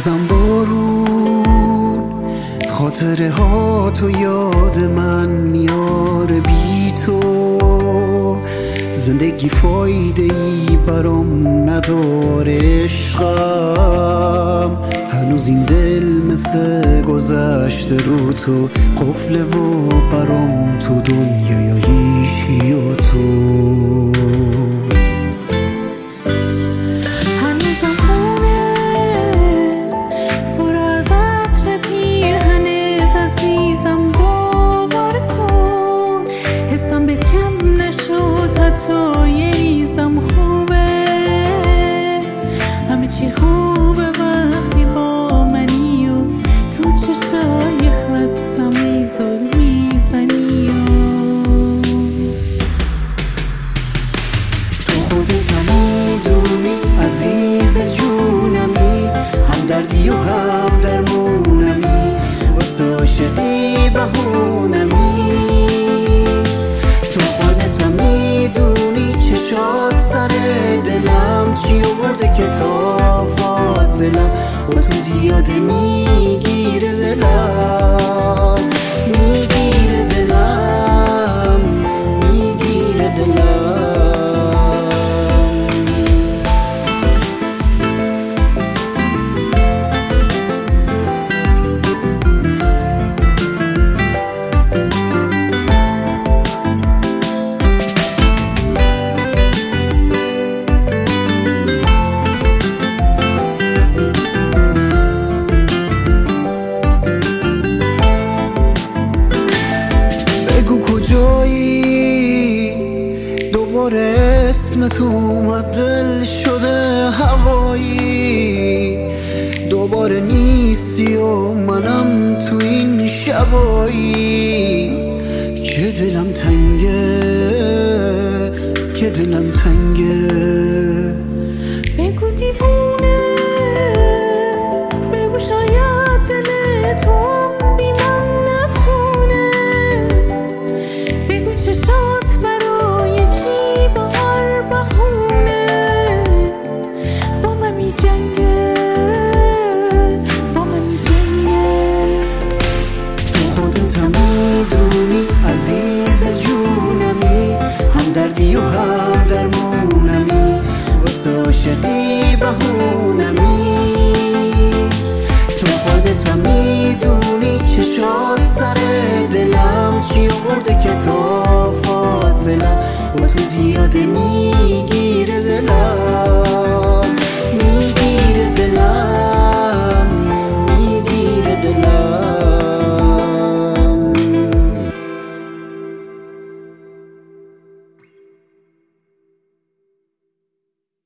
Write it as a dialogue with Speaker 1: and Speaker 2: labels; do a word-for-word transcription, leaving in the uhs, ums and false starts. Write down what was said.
Speaker 1: هنوزم بارون خاطره ها تو یاد من میاره، بی تو زندگی فایده ای برام نداره. عشقم هنوز این دل مثل گذشته رو تو قفله و برام تو دنیای هیچکی و تو.
Speaker 2: تو یه ریزم خوبه، همه چی خوبه وقتی با منی و تو چشای خستم ای زل میزنی و
Speaker 1: تو خودت هم میدونی عزیز جونمی، هم دردی و هم درمونمی، واسه عاشقی بهونمی. شاد سر دلم چی آورده که تا فاصلم و تو زیاده میگیره دلم، میگیره دلم، میگیره دلم. دوباره اسم تو اومد، دل شده هوایی، دوباره نیستی و منم تو این شبایی که دلم تنگه، که دلم تنگه.
Speaker 2: بگو دیوونه، بگو شاید دل تو هم بی من نتونه، بگو چشات برای چی با هر بهونه با من می جنگه، با من می جنگه.
Speaker 1: تو خودت هم میدونی عزیز جونمی، هم دردی و هم درمونمی، واسه عاشقی بهونمی. تو خودت هم میدونی چشات سر دلم چی آورده که تا فاصلم و تو زیاده می